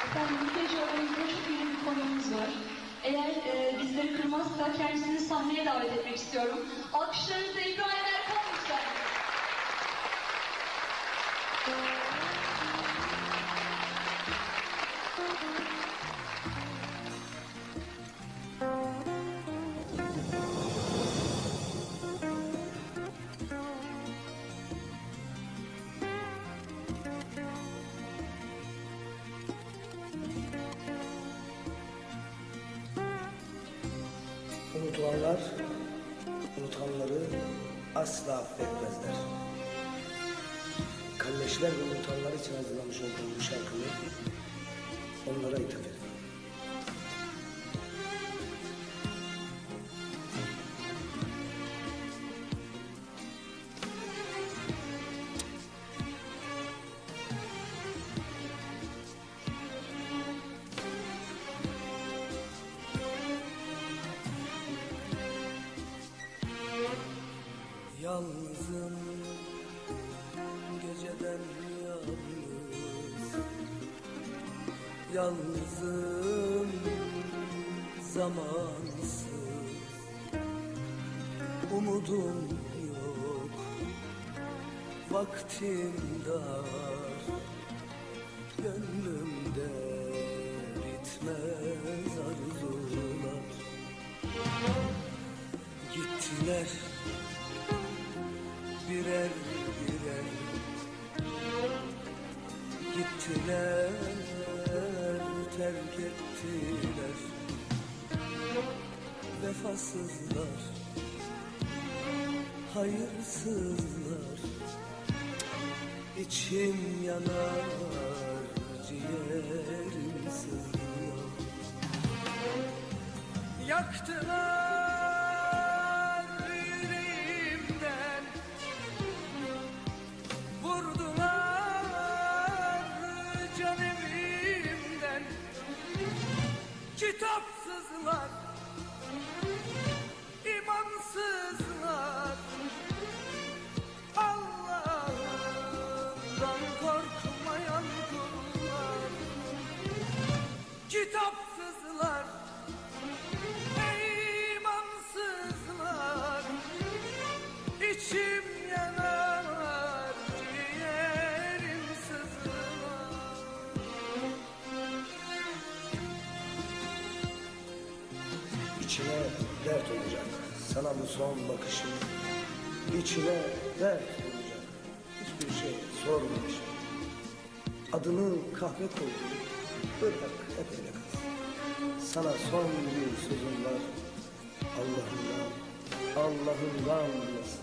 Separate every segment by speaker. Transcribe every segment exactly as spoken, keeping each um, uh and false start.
Speaker 1: Efendim, Mülteci organizasında çok önemli bir konuğumuz var. Eğer e, bizleri kırmazsa kendisini sahneye davet etmek istiyorum. Alkışlarınızla İbrahim Erkan lütfen.
Speaker 2: Unutulanlar, unutanları asla affetmezler. Kalleşler ve unutanlar için hazırlamış olduğum bu şarkıyı onlara ithaf ederim. Yalnızım, geceden yalnız. Yalnızım, zamansız. Umudum yok, vaktim dar. Gönlümde bitmez arzular. Gittiler birer birer, gittiler, terk ettiler. Vefasızlar, hayırsızlar. İçim yanar, ciğerim sızlar. Yaktılar yüreğimden, vurdular can evimden. Kitapsızlar, imansızlar. Allah'ından korkmayan kullar. Kitapsızlar, imansızlar. İçim yanar, ciğerim sızlar. İçine dert olacak sana bu son bakışım. İçine dert olacak, hiçbir şey sormayacağım. Adını kahve koydum, bırak hep öyle kalsın. Sana son bir sözüm var, Allah'ından, Allah'ından bilesin.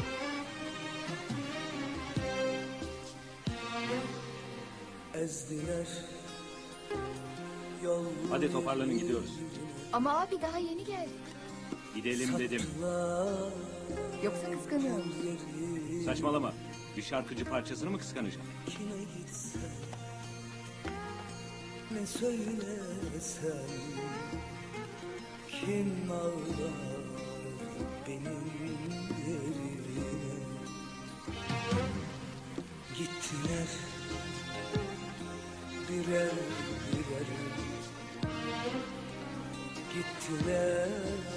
Speaker 2: Ezdiler yol.
Speaker 3: Hadi toparlanın, gidiyoruz.
Speaker 4: Ama abi daha yeni geldi.
Speaker 3: Gidelim dedim.
Speaker 4: Yoksa kıskanıyor musun?
Speaker 3: Saçmalama. Bir şarkıcı parçasını mı kıskanacağım?
Speaker 2: Kime gitsem, ne söylesem, kim ağlar benim yerime. Gittiler birer birer, gittiler,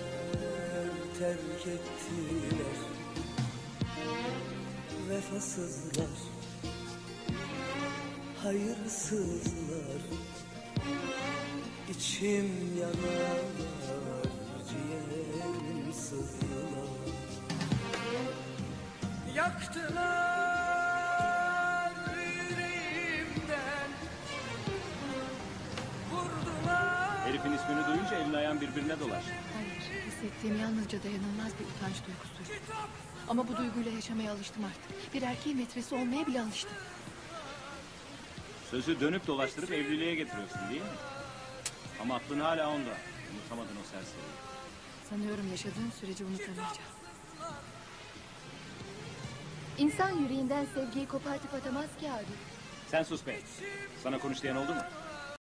Speaker 2: terk ettiler. Vefasızlar, hayırsızlar. İçim yanar, ciğerim sızlar. Yaktılar yüreğimden, vurdular.
Speaker 3: Herifin ismini duyunca elin ayağın birbirine dolaş.
Speaker 4: Hayır, hissettiğim yalnızca dayanılmaz bir utanç duygusu. Ama bu duyguyla yaşamaya alıştım artık. Bir erkeğin metresi olmaya bile alıştım.
Speaker 3: Sözü dönüp dolaştırıp evliliğe getiriyorsun değil mi? Ama aklın hala onda. Unutamadın o serseriyi.
Speaker 4: Sanıyorum yaşadığım sürece unutamayacağım. İnsan yüreğinden sevgiyi kopartıp atamaz ki abi.
Speaker 3: Sen sus be. Sana konuş diyen oldu mu?